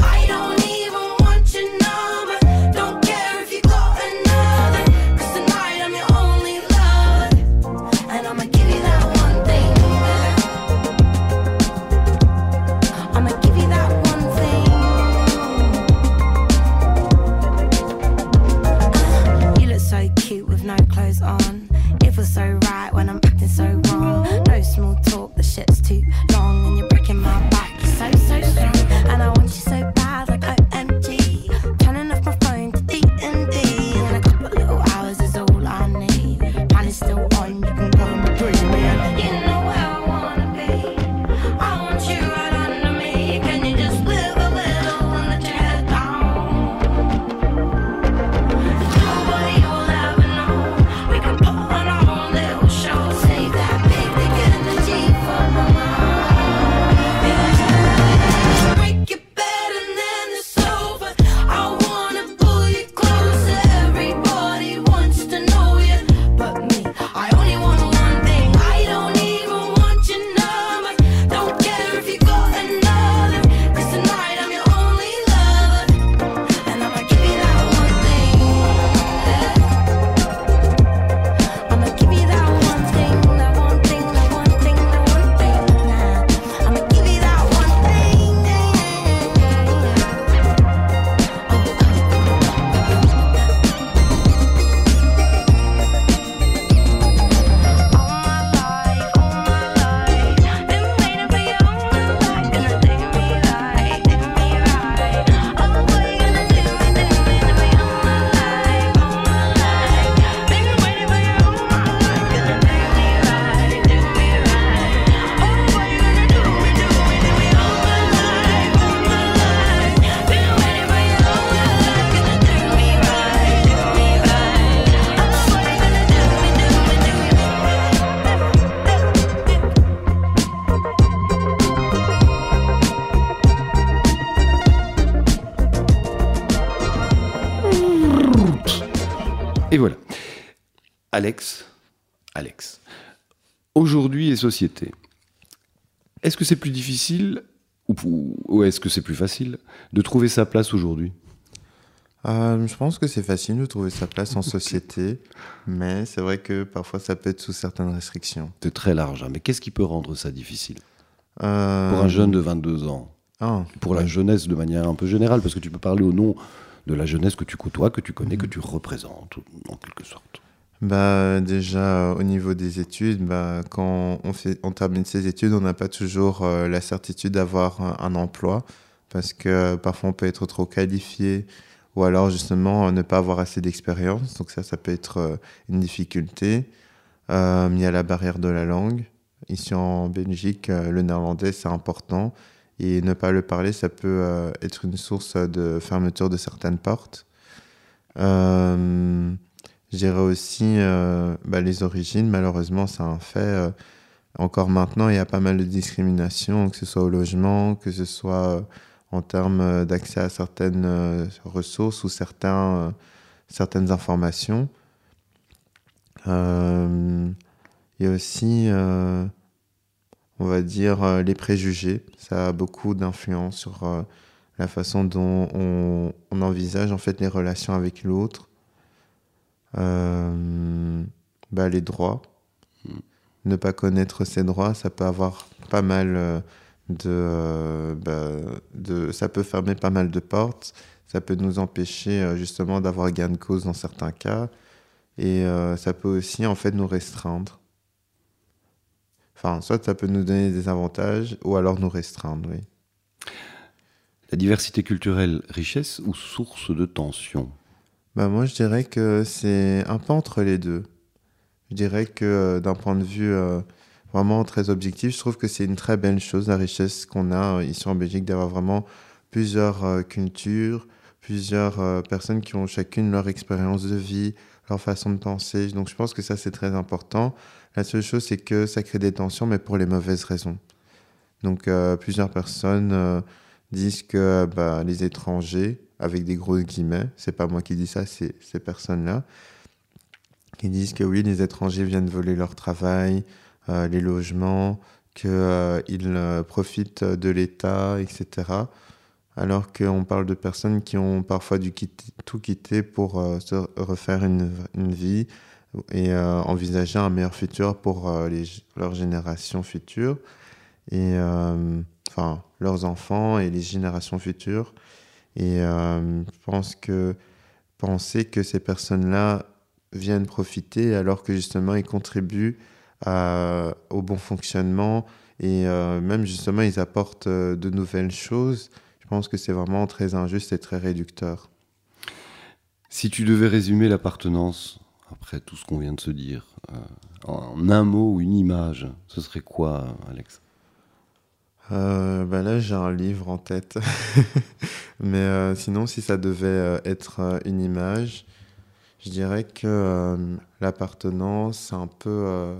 Et voilà. Alex, aujourd'hui et société, est-ce que c'est plus difficile ou est-ce que c'est plus facile de trouver sa place aujourd'hui ? Je pense que c'est facile de trouver sa place en société, mais c'est vrai que parfois ça peut être sous certaines restrictions. C'est très large, hein, mais qu'est-ce qui peut rendre ça difficile ? Pour un jeune de 22 ans, pour la jeunesse de manière un peu générale, parce que tu peux parler au nom de la jeunesse que tu côtoies, que tu connais, que tu représentes, en quelque sorte. Déjà, au niveau des études, quand on termine ses études, on n'a pas toujours la certitude d'avoir un emploi, parce que parfois on peut être trop qualifié, ou alors justement ne pas avoir assez d'expérience. Donc ça peut être une difficulté. Il y a la barrière de la langue. Ici en Belgique, le néerlandais c'est important. Et ne pas le parler, ça peut être une source de fermeture de certaines portes. Je dirais aussi les origines. Malheureusement, c'est un fait. Encore maintenant, il y a pas mal de discrimination, que ce soit au logement, que ce soit en termes d'accès à certaines ressources ou certaines informations. Il y a aussi, on va dire, les préjugés. Ça a beaucoup d'influence sur la façon dont on envisage en fait les relations avec l'autre. Les droits. Ne pas connaître ses droits, ça peut avoir pas mal ça peut fermer pas mal de portes. Ça peut nous empêcher justement d'avoir gain de cause dans certains cas. Et ça peut aussi en fait nous restreindre. Enfin, soit ça peut nous donner des avantages ou alors nous restreindre, oui. La diversité culturelle, richesse ou source de tension ? Moi, je dirais que c'est un peu entre les deux. Je dirais que d'un point de vue vraiment très objectif, je trouve que c'est une très belle chose, la richesse qu'on a ici en Belgique, d'avoir vraiment plusieurs cultures, plusieurs personnes qui ont chacune leur expérience de vie, leur façon de penser. Donc je pense que ça, c'est très important. La seule chose, c'est que ça crée des tensions, mais pour les mauvaises raisons. Donc plusieurs personnes disent que les étrangers, avec des gros guillemets, c'est pas moi qui dis ça, c'est ces personnes-là, qui disent que oui, les étrangers viennent voler leur travail, les logements, qu'ils profitent de l'État, etc. Alors qu'on parle de personnes qui ont parfois dû tout quitter pour se refaire une vie et envisager un meilleur futur pour leurs générations futures, et leurs enfants et les générations futures. Et je pense que penser que ces personnes-là viennent profiter alors que justement ils contribuent au bon fonctionnement et même justement ils apportent de nouvelles choses, je pense que c'est vraiment très injuste et très réducteur. Si tu devais résumer l'appartenance, après tout ce qu'on vient de se dire, en un mot ou une image, ce serait quoi, Alex ? Là, j'ai un livre en tête. Mais sinon, si ça devait être une image, je dirais que l'appartenance, c'est un peu...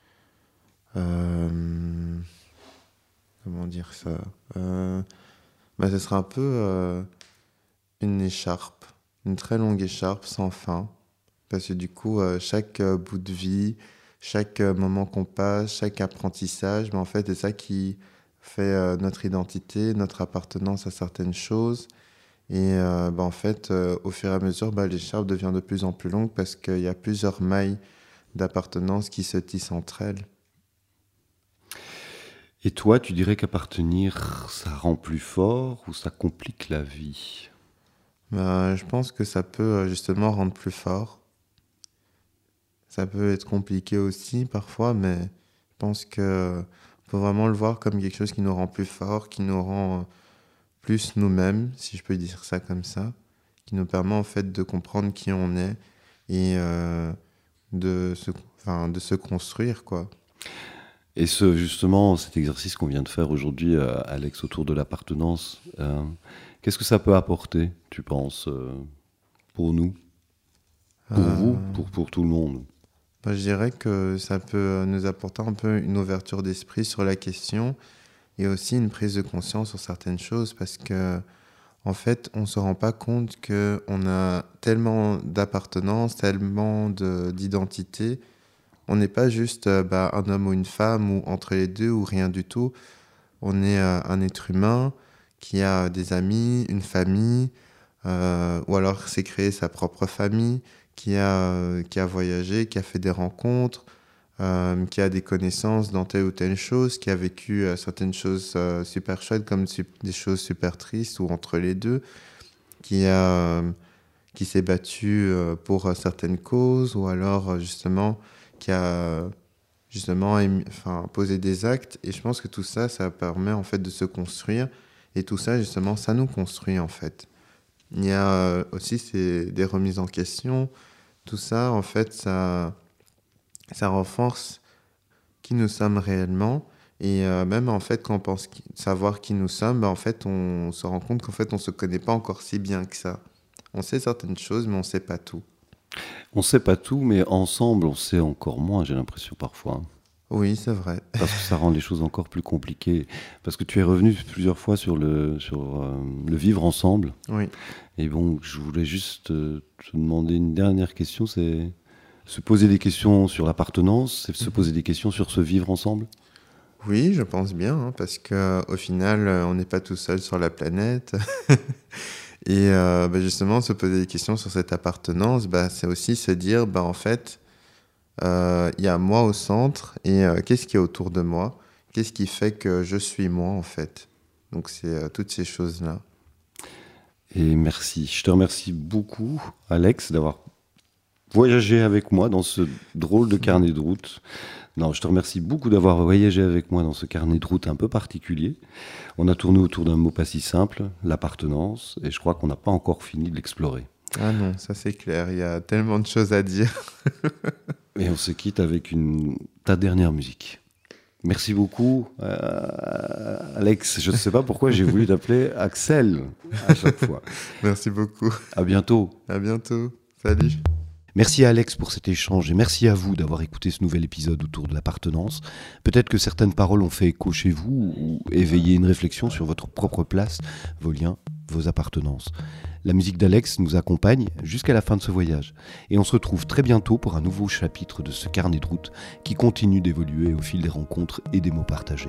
comment dire ça ? Ce serait un peu une écharpe, une très longue écharpe sans fin. Parce que du coup, chaque bout de vie, chaque moment qu'on passe, chaque apprentissage, en fait, c'est ça qui fait notre identité, notre appartenance à certaines choses. Et en fait, au fur et à mesure, l'écharpe devient de plus en plus longue parce qu'il y a plusieurs mailles d'appartenance qui se tissent entre elles. Et toi, tu dirais qu'appartenir, ça rend plus fort ou ça complique la vie ? Je pense que ça peut justement rendre plus fort. Ça peut être compliqué aussi parfois, mais je pense que faut vraiment le voir comme quelque chose qui nous rend plus fort, qui nous rend plus nous-mêmes, si je peux dire ça comme ça, qui nous permet en fait de comprendre qui on est et de se construire, quoi. Et justement, cet exercice qu'on vient de faire aujourd'hui, Alex, autour de l'appartenance, qu'est-ce que ça peut apporter, tu penses, pour nous, pour vous, pour tout le monde ? Je dirais que ça peut nous apporter un peu une ouverture d'esprit sur la question et aussi une prise de conscience sur certaines choses, parce que en fait, on ne se rend pas compte qu'on a tellement d'appartenance, tellement d'identité. On n'est pas juste un homme ou une femme, ou entre les deux, ou rien du tout. On est un être humain qui a des amis, une famille, ou alors s'est créé sa propre famille, qui a voyagé, qui a fait des rencontres, qui a des connaissances dans telle ou telle chose, qui a vécu certaines choses super chouettes comme des choses super tristes ou entre les deux, qui s'est battu pour certaines causes, ou alors justement qui a posé des actes. Et je pense que tout ça, ça permet en fait de se construire. Et tout ça, justement, ça nous construit en fait. Il y a aussi des remises en question. Tout ça, en fait, ça renforce qui nous sommes réellement. Et même, en fait, quand on pense savoir qui nous sommes, en fait, on se rend compte qu'en fait, on ne se connaît pas encore si bien que ça. On sait certaines choses, mais on ne sait pas tout. On ne sait pas tout, mais ensemble, on sait encore moins, j'ai l'impression, parfois. Oui, c'est vrai. Parce que ça rend les choses encore plus compliquées. Parce que tu es revenu plusieurs fois sur le vivre ensemble. Oui. Et bon, je voulais juste te demander une dernière question, c'est se poser des questions sur l'appartenance, c'est se poser des questions sur ce vivre ensemble. Oui, je pense bien, parce qu'au final, on n'est pas tout seul sur la planète. Et justement, se poser des questions sur cette appartenance, c'est aussi se dire, en fait, il y a moi au centre, et qu'est-ce qui est autour de moi? Qu'est-ce qui fait que je suis moi, en fait? Donc, c'est toutes ces choses-là. Et merci. Je te remercie beaucoup, Alex, d'avoir voyagé avec moi dans ce drôle de carnet de route. Non, je te remercie beaucoup d'avoir voyagé avec moi dans ce carnet de route un peu particulier. On a tourné autour d'un mot pas si simple, l'appartenance, et je crois qu'on n'a pas encore fini de l'explorer. Ah non, ça c'est clair, il y a tellement de choses à dire. Et on se quitte avec ta dernière musique. Merci beaucoup, Alex. Je ne sais pas pourquoi j'ai voulu t'appeler Axel à chaque fois. Merci beaucoup. À bientôt. À bientôt. Salut. Merci à Alex pour cet échange et merci à vous d'avoir écouté ce nouvel épisode autour de l'appartenance. Peut-être que certaines paroles ont fait écho chez vous ou éveillé une réflexion sur votre propre place, vos liens, vos appartenances. La musique d'Alex nous accompagne jusqu'à la fin de ce voyage. Et on se retrouve très bientôt pour un nouveau chapitre de ce carnet de route qui continue d'évoluer au fil des rencontres et des mots partagés.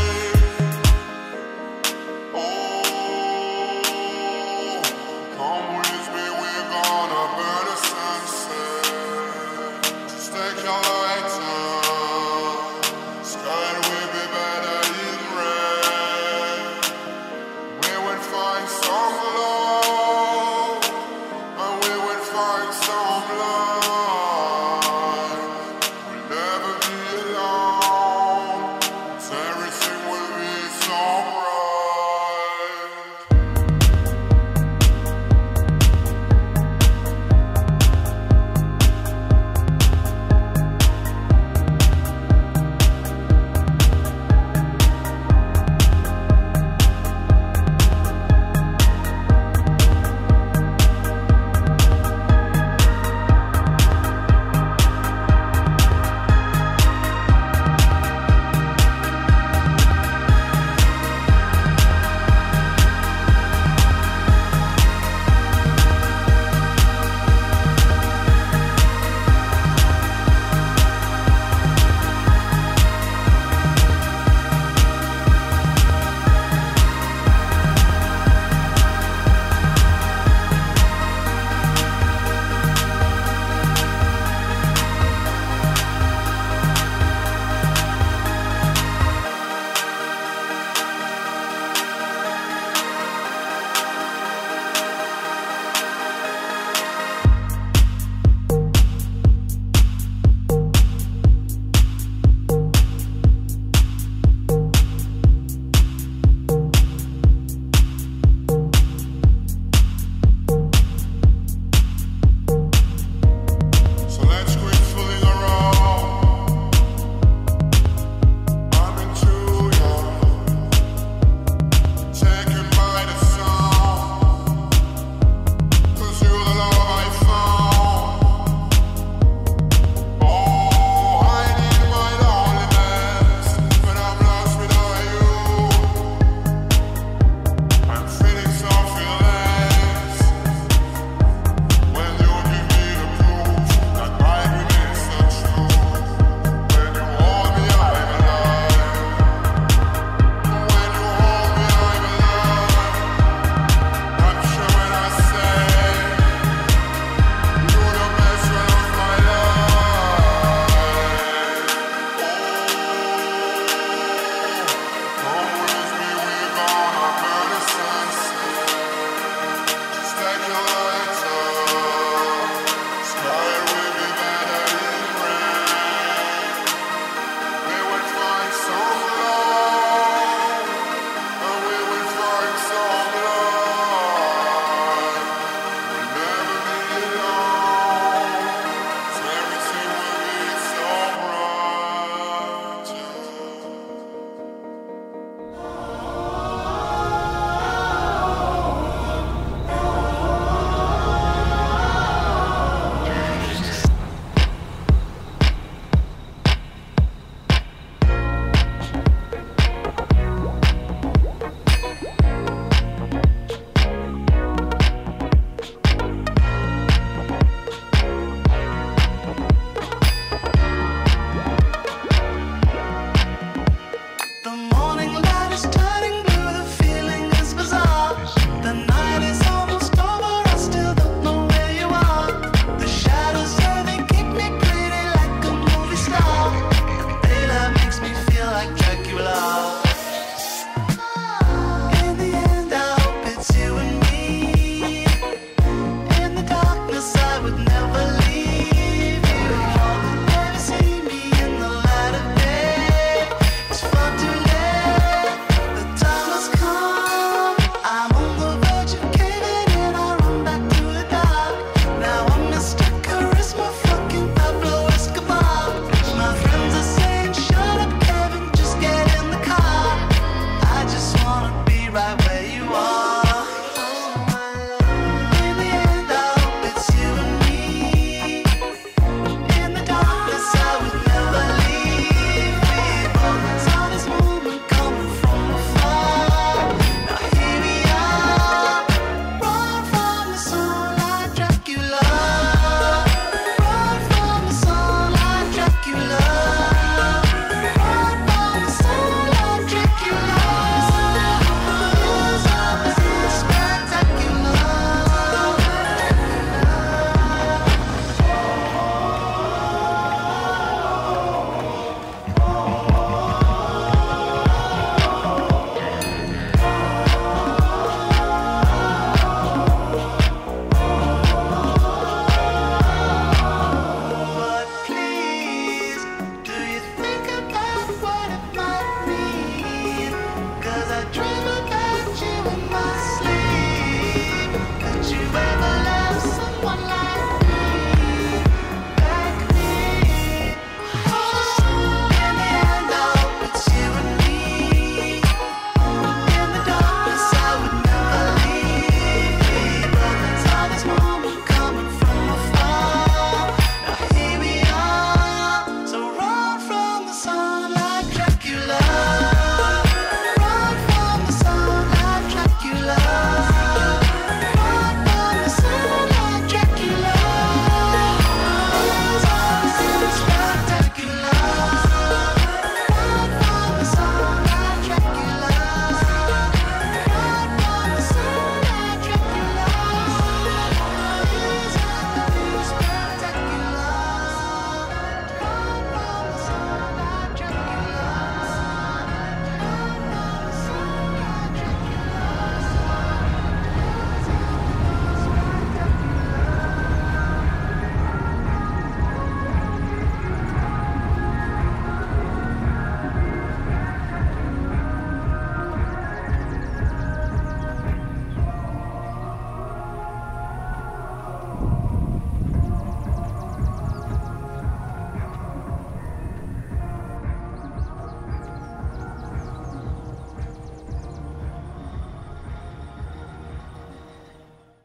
Come